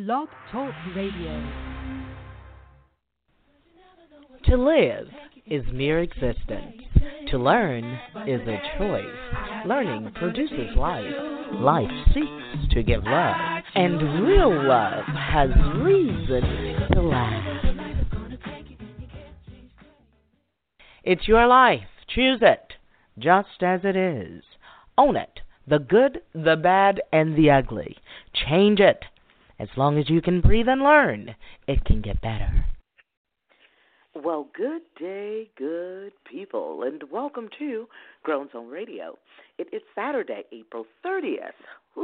Blog Talk Radio. To live is mere existence. To learn is a choice. Learning produces life. Life seeks to give love. And real love has reason to laugh. It's your life. Choose it, just as it is. Own it. The good, the bad, and the ugly. Change it. As long as you can breathe and learn, it can get better. Well, good day, good people, and welcome to Grown Zone Radio. It is Saturday, April 30th,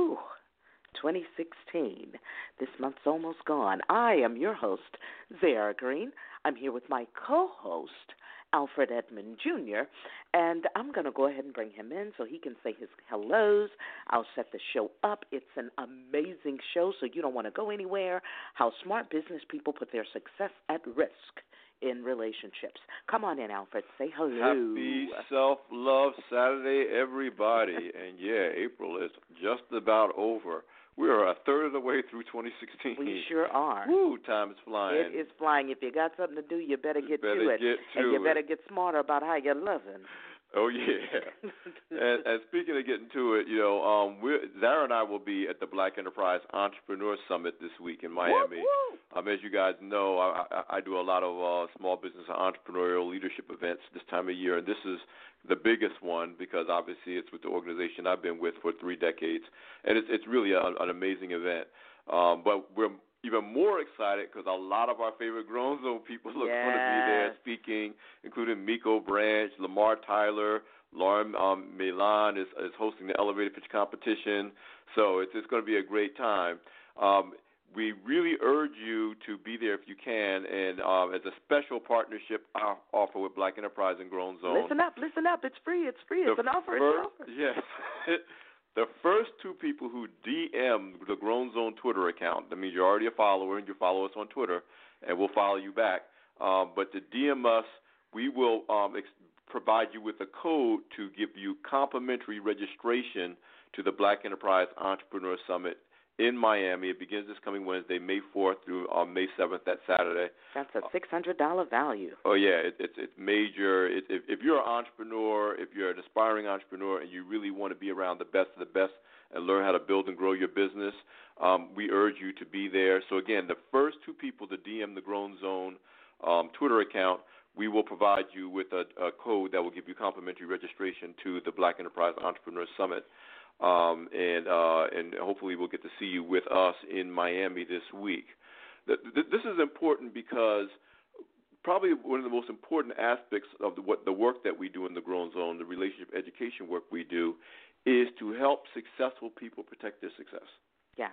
2016. This month's almost gone. I am your host, Zara Green. I'm here with my co-host, Alfred Edmond Jr., and I'm going to go ahead and bring him in so he can say his hellos. I'll set the show up. It's an amazing show, so you don't want to go anywhere. How smart business people put their success at risk in relationships. Come on in, Alfred. Say hello. Happy Self-Love Saturday, everybody. And yeah, April is just about over. We are a third of the way through 2016. We sure are. Woo, time is flying. It is flying. If you got something to do, you better get to it. And you better get smarter about how you're loving. Oh, yeah. and speaking of getting to it, Zara and I will be at the Black Enterprise Entrepreneur Summit this week in Miami. As you guys know, I do a lot of small business and entrepreneurial leadership events this time of year, and this is the biggest one because obviously it's with the organization I've been with for 3 decades, and it's really an amazing event. But we're even more excited because a lot of our favorite Grown Zone people are going to be there speaking, including Miko Branch, Lamar Tyler, Lauren Milan is hosting the elevator pitch competition. So it's going to be a great time. We really urge you to be there if you can, and as a special partnership offer with Black Enterprise and Grown Zone. Listen up. It's free. It's an offer. Yes. The first 2 people who DM the Grown Zone Twitter account, that means you're already a follower and you follow us on Twitter, and we'll follow you back. But to DM us, we will provide you with a code to give you complimentary registration to the Black Enterprise Entrepreneur Summit in Miami. It begins this coming Wednesday, May 4th through May 7th, that Saturday. That's a $600 value. Oh, yeah, it's major. If you're an entrepreneur, if you're an aspiring entrepreneur, and you really want to be around the best of the best and learn how to build and grow your business, we urge you to be there. So, again, the first 2 people to DM the Grown Zone Twitter account, we will provide you with a code that will give you complimentary registration to the Black Enterprise Entrepreneur Summit. And hopefully we'll get to see you with us in Miami this week. This is important because probably one of the most important aspects of the work that we do in the Grown Zone, the relationship education work we do, is to help successful people protect their success. Yes.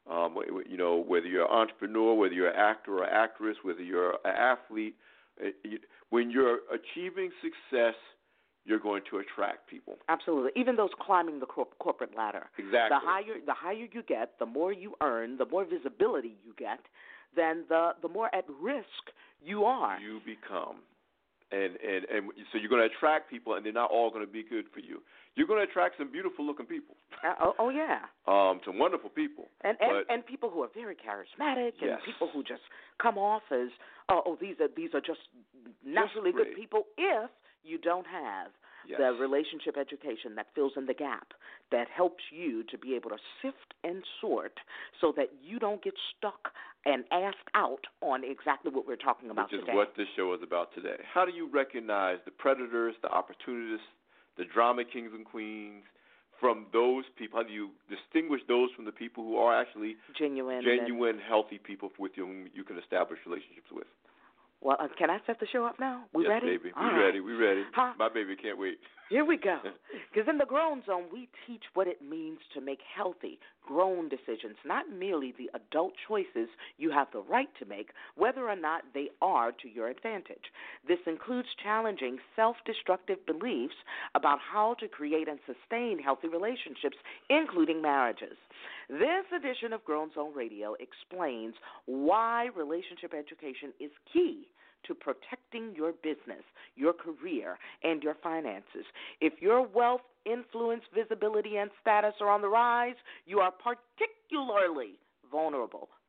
Whether you're an entrepreneur, whether you're an actor or actress, whether you're an athlete, when you're achieving success, you're going to attract people. Absolutely. Even those climbing the corporate ladder. Exactly. The higher you get, the more you earn, the more visibility you get, then the more at risk you are. You become. And so you're going to attract people, and they're not all going to be good for you. You're going to attract some beautiful-looking people. Oh, yeah. Some wonderful people. And people who are very charismatic, yes. and people who just come off as, these are just naturally good people if you don't have the relationship education that fills in the gap, that helps you to be able to sift and sort so that you don't get stuck and asked out on exactly what we're talking about today. Which is what this show is about today. How do you recognize the predators, the opportunists, the drama kings and queens from those people? How do you distinguish those from the people who are actually genuine, healthy people with whom you can establish relationships with? Well, can I set the show up now? We ready? Yes, baby. We're ready. Huh? My baby can't wait. Here we go. Because in the Grown Zone, we teach what it means to make healthy, grown decisions, not merely the adult choices you have the right to make, whether or not they are to your advantage. This includes challenging self-destructive beliefs about how to create and sustain healthy relationships, including marriages. This edition of Grown Zone Radio explains why relationship education is key to protecting your business, your career, and your finances. If your wealth, influence, visibility, and status are on the rise, you are particularly vulnerable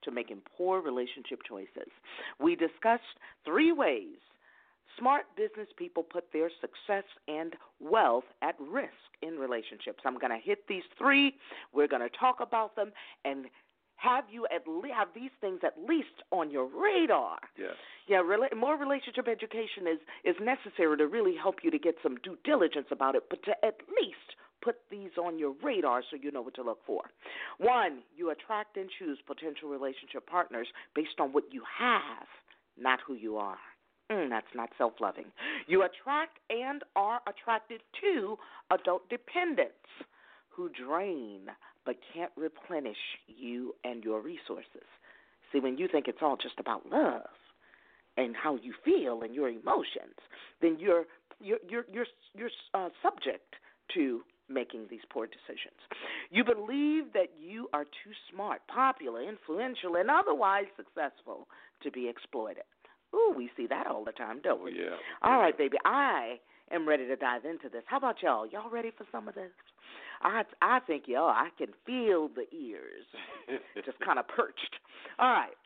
to making poor relationship choices. We discussed 3 ways smart business people put their success and wealth at risk in relationships. I'm going to hit these 3. We're going to talk about them and have you have these things at least on your radar. Yes. Yeah, more relationship education is necessary to really help you to get some due diligence about it, but to at least put these on your radar so you know what to look for. 1, you attract and choose potential relationship partners based on what you have, not who you are. That's not self-loving. You attract and are attracted to adult dependents who drain but can't replenish you and your resources. See, when you think it's all just about love and how you feel and your emotions, then you're subject to making these poor decisions. You believe that you are too smart, popular, influential, and otherwise successful to be exploited. Ooh, we see that all the time, don't we? Yeah. All right, baby, I am ready to dive into this. How about y'all? Y'all ready for some of this? I think, I can feel the ears just kind of perched. All right.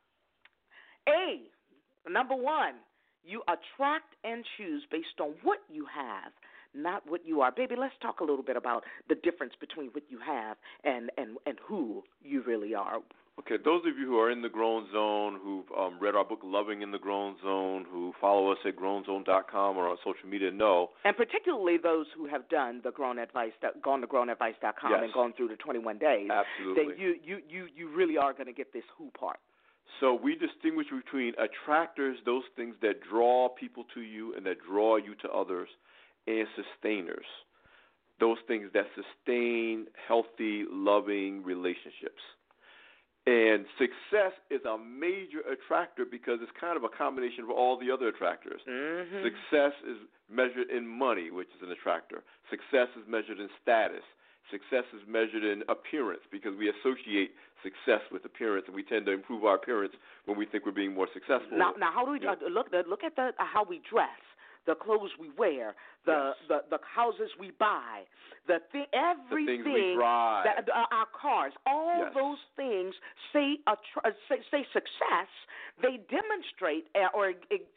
Number 1, you attract and choose based on what you have, not what you are. Baby, let's talk a little bit about the difference between what you have and who you really are. Okay, those of you who are in the Grown Zone, who've read our book, Loving in the Grown Zone, who follow us at grownzone.com or on social media know. And particularly those who have done the Grown Advice, gone to grownadvice.com yes. and gone through the 21 days. Absolutely. Then you really are going to get this who part. So we distinguish between attractors, those things that draw people to you and that draw you to others, and sustainers, those things that sustain healthy, loving relationships. And success is a major attractor because it's kind of a combination of all the other attractors. Mm-hmm. Success is measured in money, which is an attractor. Success is measured in status. Success is measured in appearance because we associate success with appearance, and we tend to improve our appearance when we think we're being more successful. Now how do we look at how we dress? The clothes we wear, the houses we buy, everything, the things we drive, our cars, all yes. those things say success. They demonstrate, or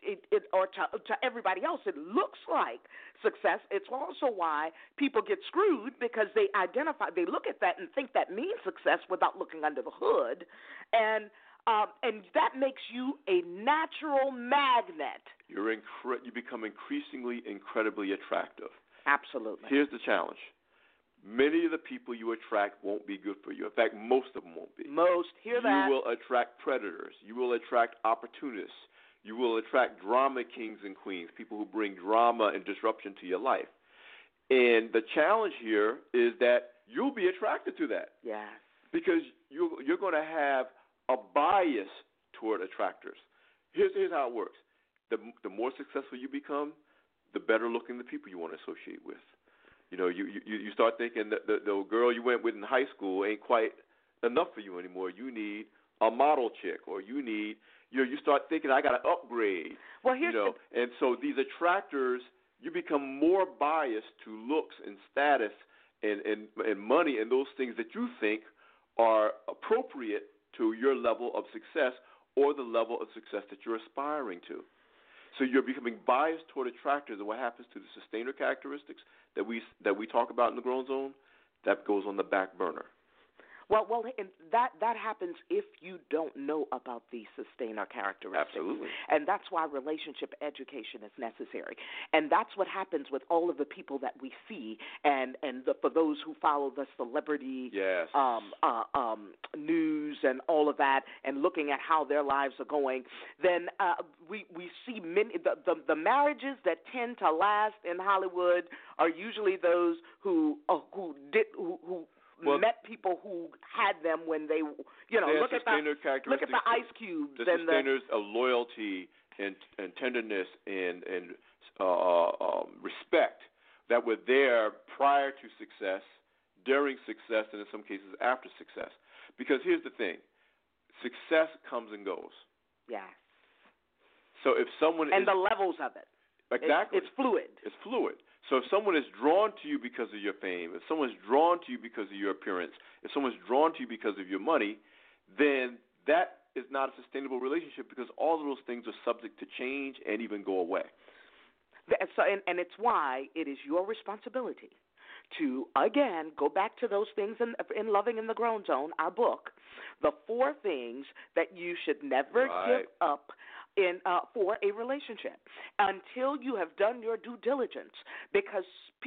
to everybody else, it looks like success. It's also why people get screwed because they look at that and think that means success without looking under the hood, and that makes you a natural magnet. You become incredibly attractive. Absolutely. Here's the challenge. Many of the people you attract won't be good for you. In fact, most of them won't be. Hear that. You will attract predators. You will attract opportunists. You will attract drama kings and queens, people who bring drama and disruption to your life. And the challenge here is that you'll be attracted to that. Yes. Because you're going to have a bias toward attractors. Here's how it works. The more successful you become, the better looking the people you want to associate with. You know, you start thinking that the girl you went with in high school ain't quite enough for you anymore. You need a model chick, or you start thinking I got to upgrade. Well, and so these attractors, you become more biased to looks and status and money and those things that you think are appropriate to your level of success or the level of success that you're aspiring to. So you're becoming biased toward attractors, and what happens to the sustainer characteristics that we talk about in the Grown Zone, that goes on the back burner. Well, and that happens if you don't know about these sustainer characteristics. Absolutely. And that's why relationship education is necessary. And that's what happens with all of the people that we see, and for those who follow the celebrity yes. news and all of that, and looking at how their lives are going, then we see many the marriages that tend to last in Hollywood are usually those who met people who had them when they, look at the Ice Cubes. The sustainers of loyalty and tenderness and respect that were there prior to success, during success, and in some cases after success. Because here's the thing, success comes and goes. Yes. So if someone and the levels of it. Exactly. It's fluid. It's fluid. So if someone is drawn to you because of your fame, if someone's drawn to you because of your appearance, if someone's drawn to you because of your money, then that is not a sustainable relationship because all of those things are subject to change and even go away. So, and it's why it is your responsibility to, again, go back to those things in Loving in the Grown Zone, our book, the 4 things that you should never give up for a relationship until you have done your due diligence. Because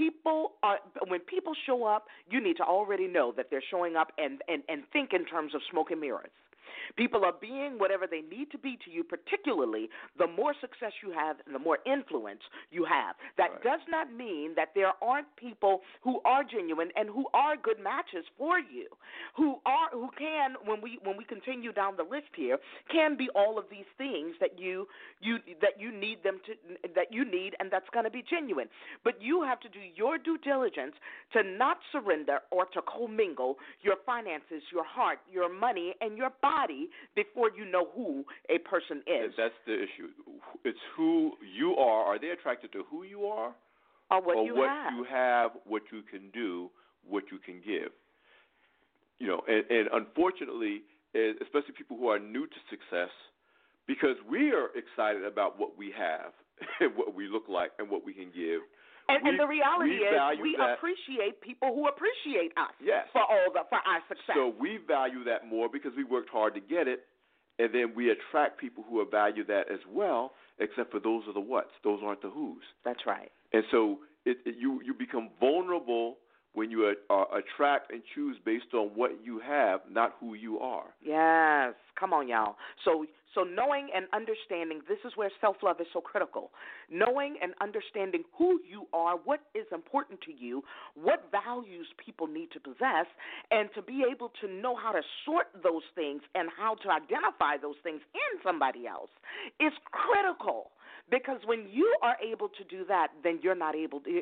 when people show up, you need to already know that they're showing up and think in terms of smoke and mirrors. People are being whatever they need to be to you, particularly the more success you have and the more influence you have. That does not mean that there aren't people who are genuine and who are good matches for you, who can, when we continue down the list here, can be all of these things that you need them to, that you need, and that's going to be genuine. But you have to do your due diligence to not surrender or to commingle your finances, your heart, your money, and your body before you know who a person is. That's the issue. It's who you are. Are they attracted to who you are? Or what you have, what you can do, what you can give. You know, and unfortunately, especially people who are new to success, because we are excited about what we have and what we look like and what we can give. And the reality is we appreciate people who appreciate us for our success. So we value that more because we worked hard to get it, and then we attract people who value that as well, except for those are the whats. Those aren't the whos. That's right. And so you become vulnerable when you attract and choose based on what you have, not who you are. Yes. Come on, y'all. So knowing and understanding, this is where self-love is so critical. Knowing and understanding who you are, what is important to you, what values people need to possess, and to be able to know how to sort those things and how to identify those things in somebody else is critical. Because when you are able to do that, then you're not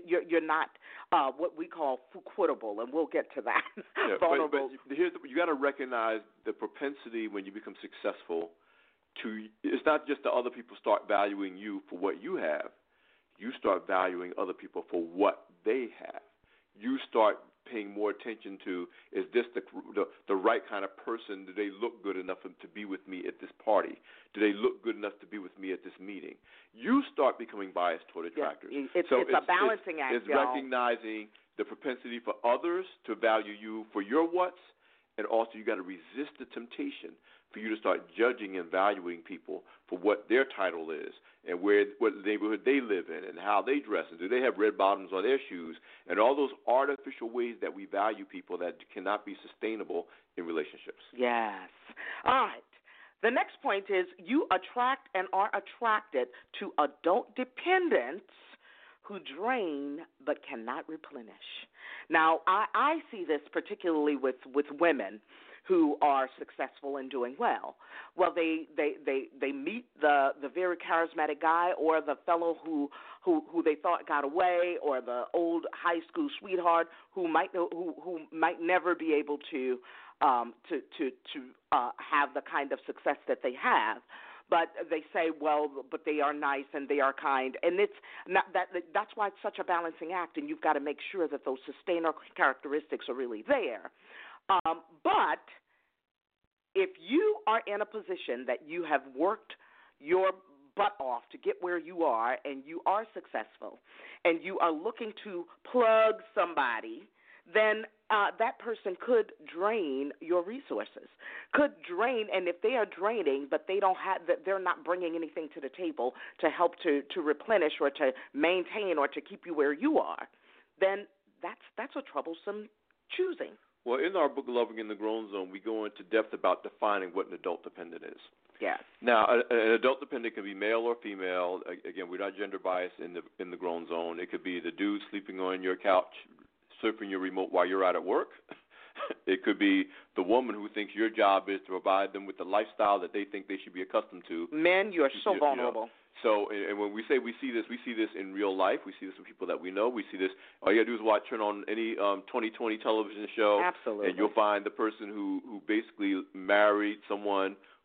what we call quotable, and we'll get to that. Yeah, vulnerable. But you got to recognize the propensity when you become successful. It's not just that other people start valuing you for what you have. You start valuing other people for what they have. You start paying more attention to, is this the right kind of person? Do they look good enough to be with me at this party? Do they look good enough to be with me at this meeting? You start becoming biased toward attractors. Yeah, it's a balancing act, It's y'all. recognizing the propensity for others to value you for your what's, and also you got to resist the temptation for you to start judging and valuing people for what their title is and what neighborhood they live in and how they dress and do they have red bottoms on their shoes and all those artificial ways that we value people that cannot be sustainable in relationships. Yes. All right. The next point is you attract and are attracted to adult dependents who drain but cannot replenish. Now, I see this particularly with women who are successful and doing well. Well, they meet the very charismatic guy or the fellow who they thought got away, or the old high school sweetheart who might never be able to have the kind of success that they have. But they say, well, but they are nice and they are kind, and it's not that's why it's such a balancing act, and you've got to make sure that those sustainer characteristics are really there. But if you are in a position that you have worked your butt off to get where you are, and you are successful, and you are looking to plug somebody, then that person could drain your resources, and if they are draining, but they're not bringing anything to the table to help to replenish or to maintain or to keep you where you are, then that's a troublesome choosing. Well, in our book, Loving in the Grown Zone, we go into depth about defining what an adult dependent is. Yes. Now, an adult dependent can be male or female. Again, we're not gender biased in the Grown Zone. It could be the dude sleeping on your couch, surfing your remote while you're out at work. It could be the woman who thinks your job is to provide them with the lifestyle that they think they should be accustomed to. Men, you are so vulnerable. So, and when we say we see this in real life. We see this with people that we know. We see this. All you got to do is turn on any 2020 television show. Absolutely. And you'll find the person who basically married someone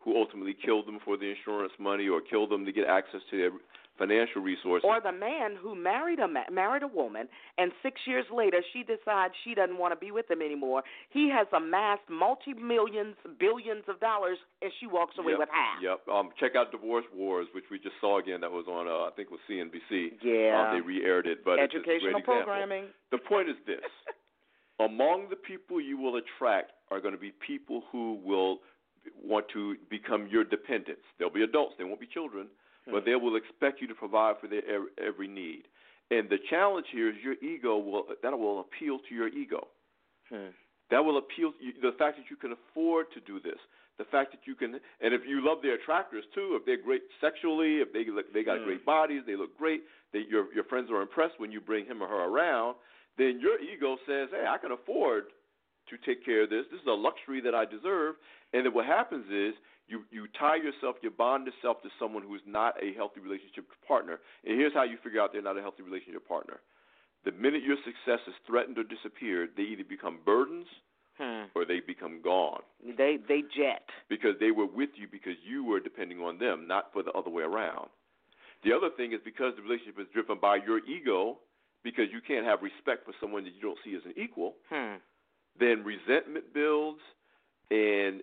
who ultimately killed them for the insurance money or killed them to get access to their financial resources. Or the man who married a woman, and 6 years later she decides she doesn't want to be with him anymore. He has amassed multi-millions, billions of dollars, and she walks away with half. Yep. Check out Divorce Wars, which we just saw again. That was on, I think it was CNBC. Yeah. They re-aired it. But educational it's a great programming. Example. The point is this. Among the people you will attract are going to be people who will want to become your dependents. They'll be adults. They won't be children. But they will expect you to provide for their every need. And the challenge here is your ego will appeal to your ego. That will appeal to you, the fact that you can afford to do this, the fact that you can, and if you love their attractors too, if they're great sexually, if they got great bodies, they look great, your friends are impressed when you bring him or her around, then your ego says, hey, I can afford to take care of this. This is a luxury that I deserve. And then what happens is, you tie yourself, you bond yourself to someone who is not a healthy relationship partner. And here's how you figure out they're not a healthy relationship partner. The minute your success is threatened or disappeared, they either become burdens or they become gone. They jet. Because they were with you because you were depending on them, not for the other way around. The other thing is because the relationship is driven by your ego, because you can't have respect for someone that you don't see as an equal, then resentment builds and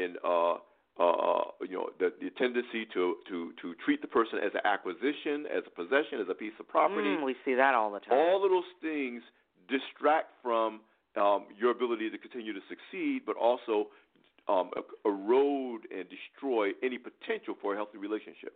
the tendency to treat the person as an acquisition, as a possession, as a piece of property. We see that all the time. All of those things distract from your ability to continue to succeed, but also erode and destroy any potential for a healthy relationship.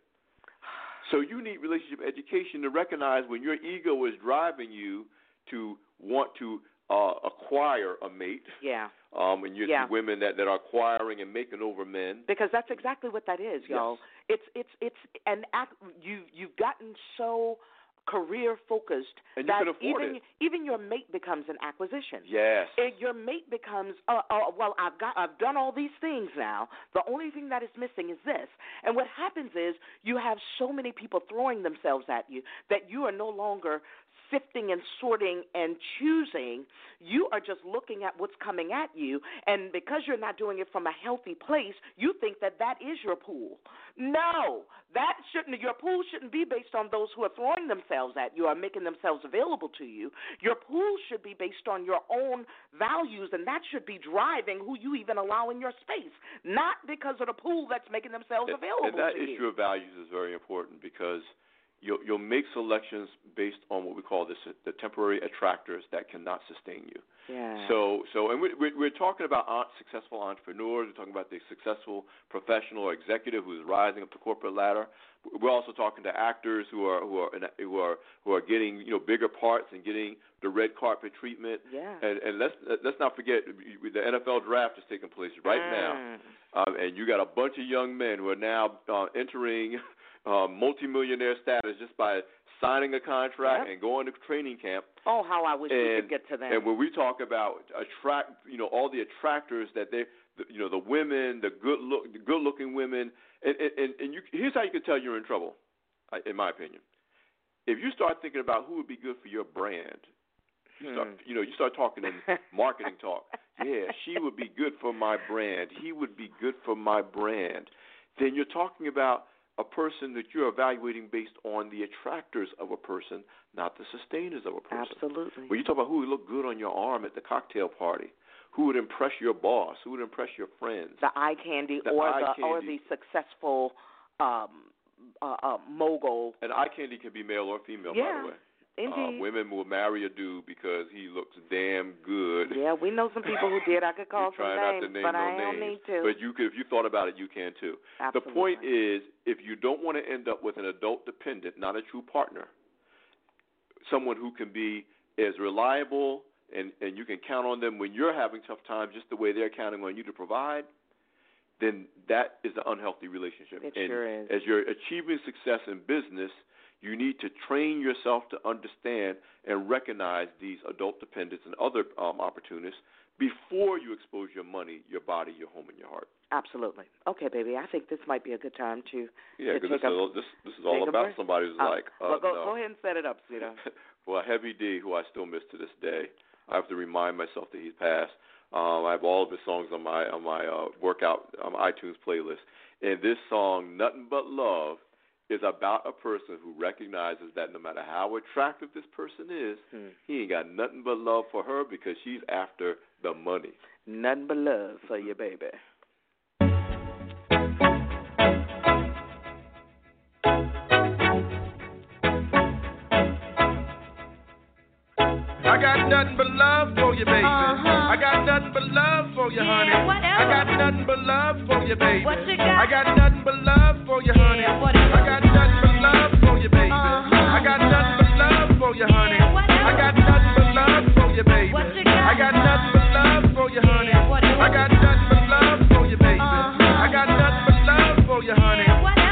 So you need relationship education to recognize when your ego is driving you to want to acquire a mate. Yeah. And you see women that are acquiring and making over men. Because that's exactly what that is, y'all. Yes. It's an act. You've gotten so career focused and that you can afford even your mate becomes an acquisition. Yes. Your mate becomes well, I've done all these things now. The only thing that is missing is this. And what happens is you have so many people throwing themselves at you that you are no longer sifting and sorting and choosing. You are just looking at what's coming at you, and because you're not doing it from a healthy place, you think that is your pool. No, your pool shouldn't be based on those who are throwing themselves at you or making themselves available to you. Your pool should be based on your own values, and that should be driving who you even allow in your space, not because of the pool that's making themselves available to you. And that issue of values is very important because you'll make selections based on what we call the temporary attractors that cannot sustain you. Yeah. So and we're talking about successful entrepreneurs. We're talking about the successful professional or executive who's rising up the corporate ladder. We're also talking to actors who are getting bigger parts and getting the red carpet treatment. Yeah. And let's not forget the NFL draft is taking place right now, and you got a bunch of young men who are now entering multimillionaire status just by signing a contract and going to training camp. Oh, how I wish we could get to them. And when we talk about all the attractors that the women, the good-looking women, and here's how you can tell you're in trouble, in my opinion. If you start thinking about who would be good for your brand, you start talking in marketing talk. Yeah, she would be good for my brand. He would be good for my brand. Then you're talking about a person that you're evaluating based on the attractors of a person, not the sustainers of a person. Absolutely. When you talk about who would look good on your arm at the cocktail party, who would impress your boss, who would impress your friends. The eye candy or the successful mogul. And eye candy can be male or female, by the way. Indeed. Women will marry a dude because he looks damn good. Yeah, we know some people who did. I could call some names, but I don't need to. But if you thought about it, you can too. Absolutely. The point is, if you don't want to end up with an adult dependent, not a true partner, someone who can be as reliable and you can count on them when you're having tough times just the way they're counting on you to provide, then that is an unhealthy relationship. It sure is. As you're achieving success in business, you need to train yourself to understand and recognize these adult dependents and other opportunists before you expose your money, your body, your home, and your heart. Absolutely. Okay, baby. I think this might be a good time to because this is all about somebody who's like, well, go ahead and set it up, sweetheart. Well, Heavy D, who I still miss to this day, I have to remind myself that he's passed. I have all of his songs on my workout iTunes playlist. And this song, Nothing But Love, is about a person who recognizes that no matter how attractive this person is, he ain't got nothing but love for her because she's after the money. Nothing but love for you, baby. I got nothing but love for you, baby. I got nothing but love for you, honey. I got nothing but love for you, baby. What you got? I got nothing but love for you, honey. I got nothing but love for you, baby. I got nothing but love for you, honey. I got nothing but love for you, baby. I got nothing but love for you, honey. I got nothing but love for you, baby. I got nothing but love for you, honey.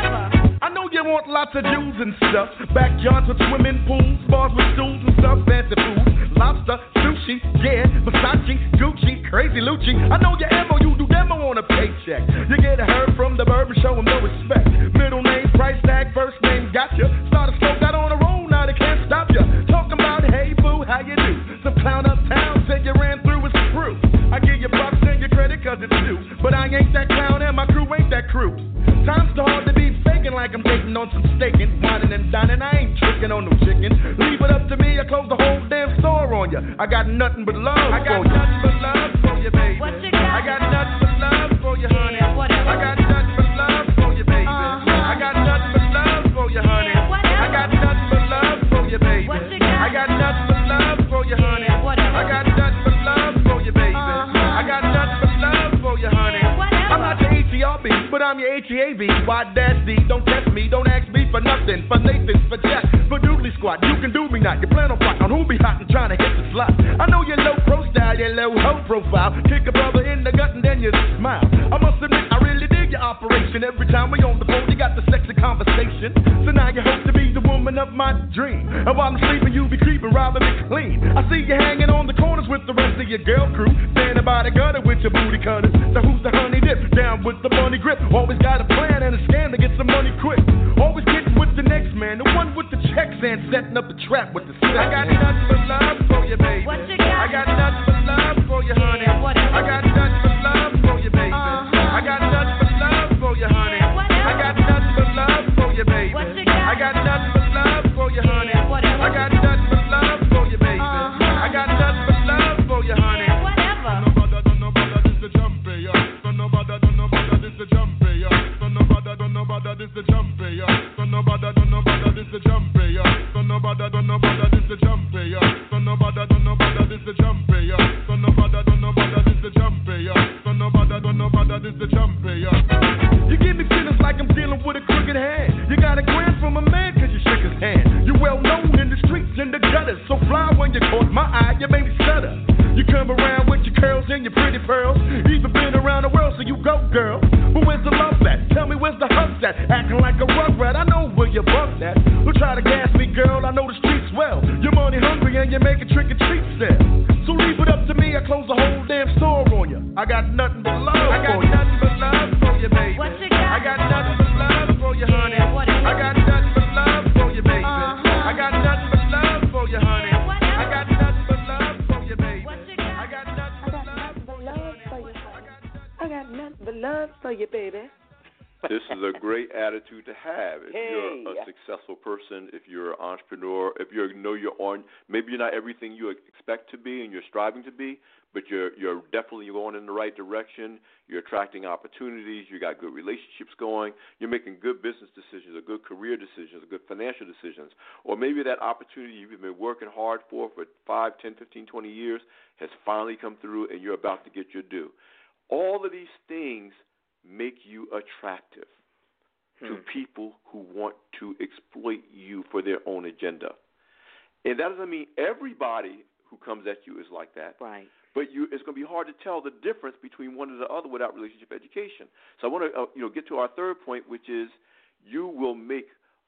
I know you want lots of Jews and stuff. Backyards with swimming pools, bars with stools and stuff, fancy food. Lobster, sushi, yeah, Versace, Gucci, Crazy Lucci. I know your ammo, you do demo on a paycheck. You get a herb from the bird and show him no respect. Middle name, price tag, first name, gotcha. Started slow, got on a roll, now they can't stop ya. Talking about, hey boo, how you do? Some clown uptown said you ran through his crew. I give you props and your credit cause it's due. But I ain't that clown and my crew ain't that crew. Time's too hard to be faking like I'm dating on some staking. Whining and dining, I ain't tricking on no chicken. Leave it up to me, I close the whole damn store on ya. I got nothing but love for you. I got nothing but love for you, baby. What you got? I got nothing but love for you, honey. I got nothing but love for you, baby. I got nothing but love for you, honey. I got nothing but love for you, baby. I got nothing but love for you, honey. I got nothing but love for you, baby. I got nothing but love for you, honey. I'm not your ATRB, but I'm your ATAV. Why dash D? Don't test me, don't ask me for nothing. For Nathan, for Jack, for Doodly Squad. You can do me not. You plan on plotting on who be hot and trying to hit the slot. I know you're low pro style, you're low hoe profile. Kick a brother in the gut and then you smile. I must admit, I really dig your operation. Every time we on the phone, you got the sexy conversation. So now you hope to be the woman of my dream. And while I'm sleeping, you be creeping, robbing me clean. I see you hanging on the corners with the rest of your girl crew. Standing by the gutter with your booty cutters. So who's the honey dip? Down with the money grip. Always got a plan and a scam to get some money quick. Always getting with the next man, the one with the checks and setting up the trap with the sex. I got nothing but love for you, baby. What you got? I got nothing but love for you, honey. I got nothing but love for you, baby. I got nothing but love for you, honey. I got nothing but love for you, baby. I got nothing but love for you, honey. I got nothing but love for you, baby. I got nothing but love for you, honey. Don't nobody, this the jumpy, yeah. Don't nobody, this the jumpy, yeah. Don't nobody, this the jumpy, yeah. Don't nobody, this the jumpy, yeah. Don't nobody, this the jumpy, yeah. Don't nobody, this the jumpy, yeah. Don't nobody, this the jumpy, yeah. Don't nobody, this the jumpy, yeah. You give me feelings like I'm dealing with a crooked hand. You got a grand from a man cause you shook his hand. You well known in the streets and the gutters. So fly when you caught my eye, you made me stutter. You come around with your curls and your pretty pearls. Even been around the world, so you go, girl. But where's the love at? Tell me where's the hugs at? Acting like a rugrat, I know where you bugged at. Don't try to gas me, girl, I know the streets well. You're money hungry and you make a trick or treat sell. So leave it up to me, I close the whole damn store on you. I got nothing but love for you. I got nothing but love for you, baby. I got nothing but love for you, honey. I got nothing but love for you, baby. I got nothing but love for you, honey. I got nothing but love for you, baby. I got nothing but love for you, honey. I got nothing but love for you, baby. This is a great attitude to have. If Hey. you're a successful person, if you're an entrepreneur, if you know you're on, maybe you're not everything you expect to be and you're striving to be, but you're definitely going in the right direction. You're attracting opportunities. You got good relationships going. You're making good business decisions, or good career decisions, or good financial decisions. Or maybe that opportunity you've been working hard for 5, 10, 15, 20 years has finally come through and you're about to get your due. All of these things make you attractive to people who want to exploit you for their own agenda. And that doesn't mean everybody who comes at you is like that. Right. But it's going to be hard to tell the difference between one and the other without relationship education. So I want to get to our third point, which is you will make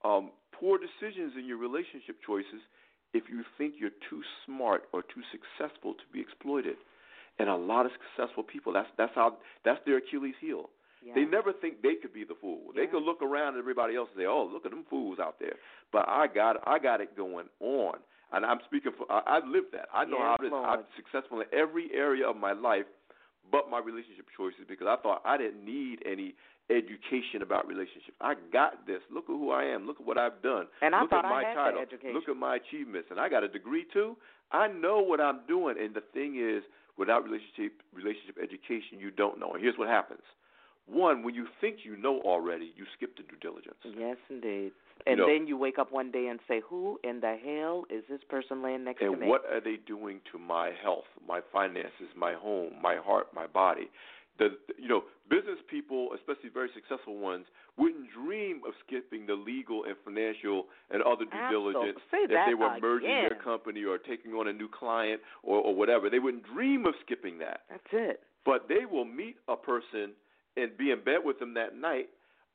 poor decisions in your relationship choices if you think you're too smart or too successful to be exploited. And a lot of successful people, that's their Achilles heel. Yeah. They never think they could be the fool. Yeah. They could look around at everybody else and say, "Oh, look at them fools out there." But I got it going on, and I'm speaking for. I've lived that. I know how it is. I'm successful in every area of my life but my relationship choices because I thought I didn't need any education about relationships. I got this. Look at who I am. Look at what I've done. And I Look thought at my I had title. the education. Look at my achievements. And I got a degree too. I know what I'm doing. And the thing is, without relationship education, you don't know. And here's what happens. One, when you think you know already, you skip the due diligence. Yes, indeed. And then you wake up one day and say, who in the hell is this person laying next to me? And what are they doing to my health, my finances, my home, my heart, my body? Business people, especially very successful ones, wouldn't dream of skipping the legal and financial and other due diligence if they were merging their company or taking on a new client or whatever. They wouldn't dream of skipping that. That's it. But they will meet a person and be in bed with them that night,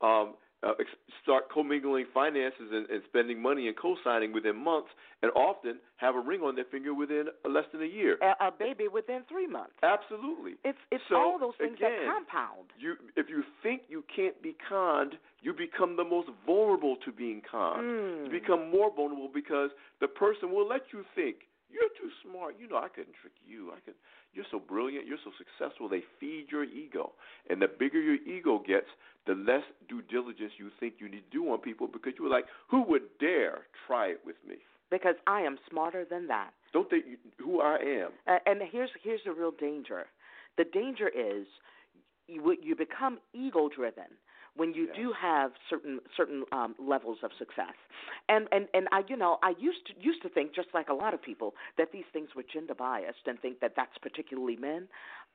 start commingling finances and spending money and co-signing within months, and often have a ring on their finger within less than a year. A baby within 3 months. Absolutely. It's so, all those things again, that compound. If you think you can't be conned, you become the most vulnerable to being conned. You become more vulnerable because the person will let you think, you're too smart. I couldn't trick you. You're so brilliant. You're so successful. They feed your ego. And the bigger your ego gets, the less due diligence you think you need to do on people because you were like, who would dare try it with me? Because I am smarter than that. Don't they? Who I am. And here's the real danger. The danger is you become ego-driven when you do have certain levels of success. And I used to think, just like a lot of people, that these things were gender biased and think that that's particularly men.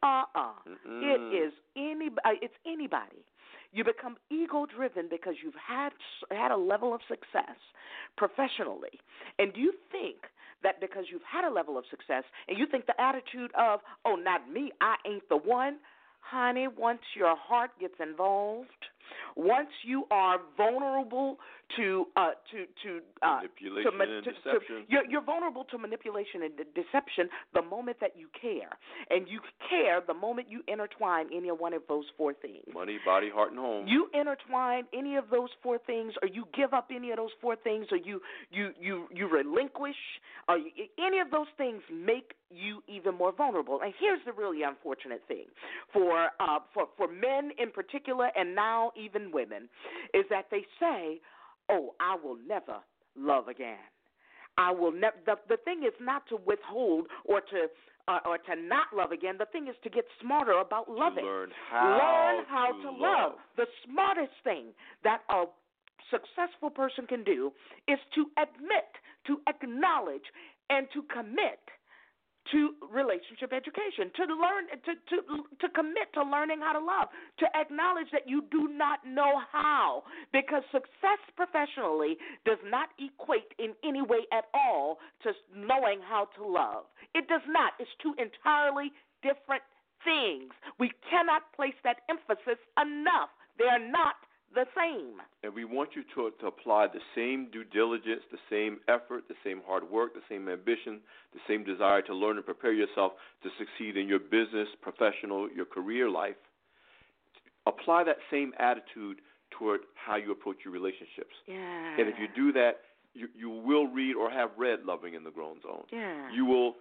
It is it's anybody. You become ego-driven because you've had a level of success professionally, and you think that because you've had a level of success, and you think the attitude of, oh, not me, I ain't the one. Honey, once your heart gets involved, once you are vulnerable to manipulation and deception, you're vulnerable to manipulation and deception the moment that you care, and you care the moment you intertwine any one of those four things: money, body, heart, and home. You intertwine any of those four things, or you give up any of those four things, or you relinquish, or any of those things make you even more vulnerable. And here's the really unfortunate thing for men in particular, and now even women, is that they say, oh, I will never love again. I will never. The thing is not to withhold or to not love again. The thing is to get smarter about loving. Learn how to love. The smartest thing that a successful person can do is to admit, to acknowledge, and to commit to relationship education, to learn, to commit to learning how to love, to acknowledge that you do not know how, because success professionally does not equate in any way at all to knowing how to love. It does not. It's two entirely different things. We cannot place that emphasis enough. They are not the same. And we want you to apply the same due diligence, the same effort, the same hard work, the same ambition, the same desire to learn and prepare yourself to succeed in your business, professional, your career life. Apply that same attitude toward how you approach your relationships. Yeah. And if you do that, you will read or have read Loving in the Grown Zone. Yeah. You will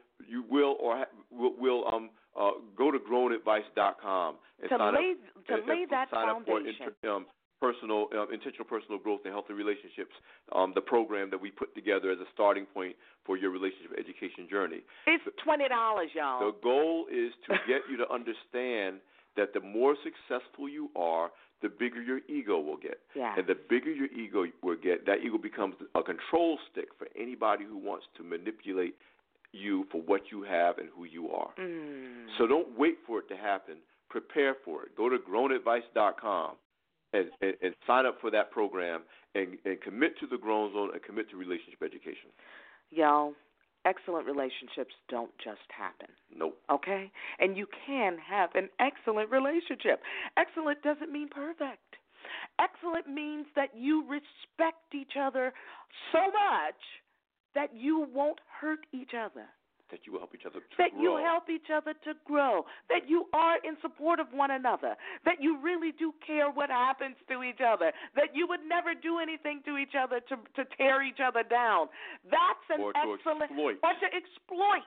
go to grownadvice.com and lay that sign foundation. Up for intentional personal growth and healthy relationships, the program that we put together as a starting point for your relationship education journey. It's $20, y'all. The goal is to get you to understand that the more successful you are, the bigger your ego will get. Yeah. And the bigger your ego will get, that ego becomes a control stick for anybody who wants to manipulate you for what you have and who you are. So don't wait for it to happen. Prepare for it. Go to grownadvice.com. And sign up for that program and commit to the Grown Zone and commit to relationship education. Y'all, excellent relationships don't just happen. Nope. Okay? And you can have an excellent relationship. Excellent doesn't mean perfect. Excellent means that you respect each other so much that you won't hurt each other. That you will help each other to grow. That you help each other to grow. That you are in support of one another. That you really do care what happens to each other. That you would never do anything to each other to tear each other down. That's an excellent... Exploit. Or to exploit.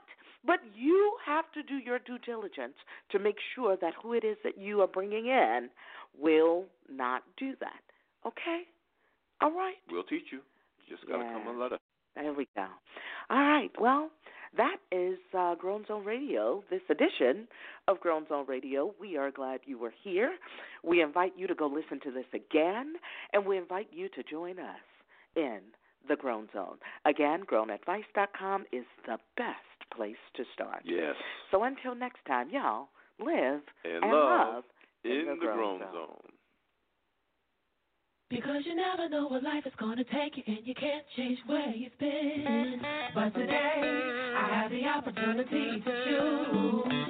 But you have to do your due diligence to make sure that who it is that you are bringing in will not do that. Okay? All right? We'll teach you. Just got to come and let us. There we go. All right. Well, that is Grown Zone Radio, this edition of Grown Zone Radio. We are glad you were here. We invite you to go listen to this again, and we invite you to join us in the Grown Zone. Again, grownadvice.com is the best place to start. Yes. So until next time, y'all, live and love in the Grown Zone. Because you never know what life is going to take you, and you can't change where you've been. But today, I have the opportunity to choose.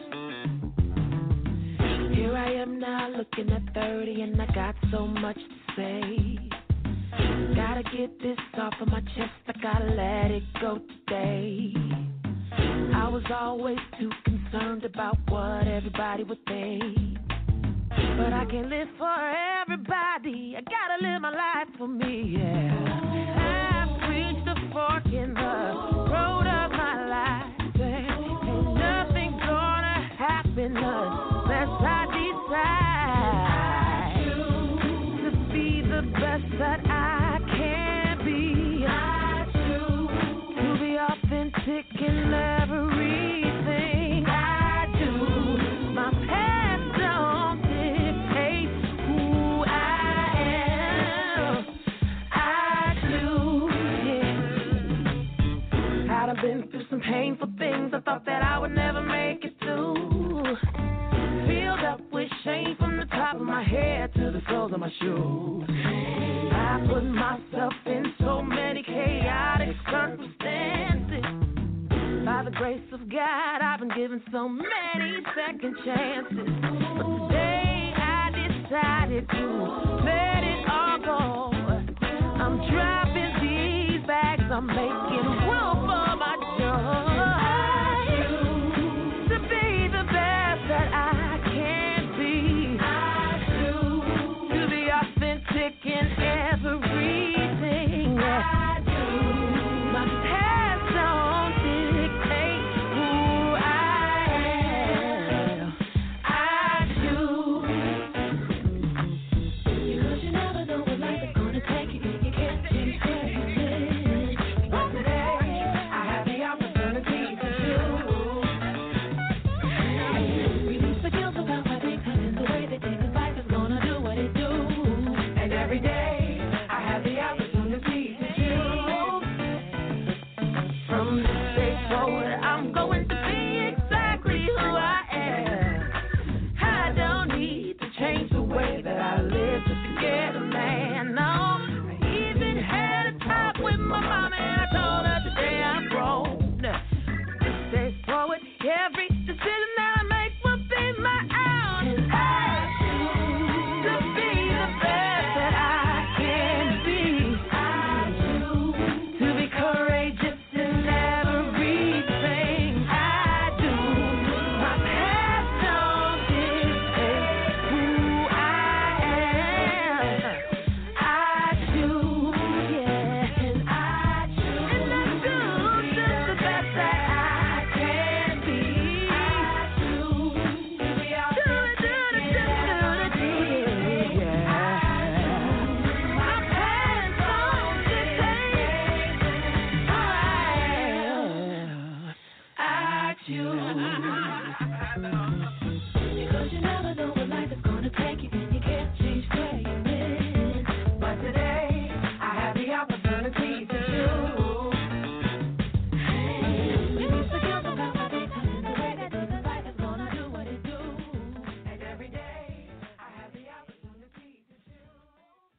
Here I am now looking at 30, and I got so much to say. Gotta get this off of my chest, I gotta let it go today. I was always too concerned about what everybody would think. But I can't live for everybody, I gotta live my life for me, yeah. I've reached the fork in the road of my life, ain't nothing gonna happen unless I decide to be the best that I can be. I choose to be authentic in everything I do. My past don't dictate who I am. I choose, yeah. I've been through some painful things. I thought that I would never make it through. Filled up with shame from the top of my head to the soles of my shoes. I put myself in so many chaotic circumstances. By the grace of God, I've been given so many second chances. But today I decided to let it all go. I'm dropping these bags, I'm making room for my joy. To be the best that I can be. To be authentic in every